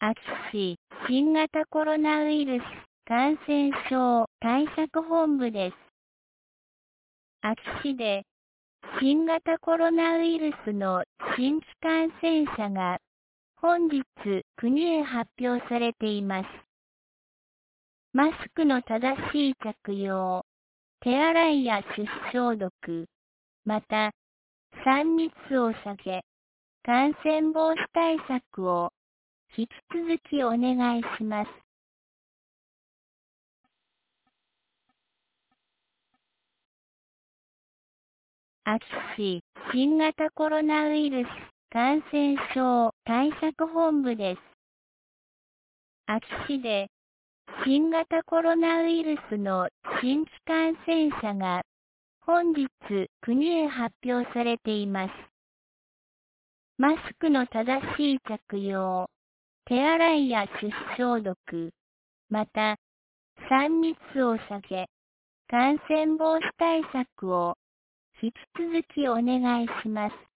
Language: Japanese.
秋市新型コロナウイルス感染症対策本部です。秋市で新型コロナウイルスの新規感染者が本日国へ発表されています。マスクの正しい着用、手洗いや手指消毒、また3密を避け、感染防止対策を引き続きお願いします。秋市新型コロナウイルス感染症対策本部です。秋市で新型コロナウイルスの新規感染者が本日国へ発表されています。マスクの正しい着用、手洗いや手指消毒、また3密を避け、感染防止対策を引き続きお願いします。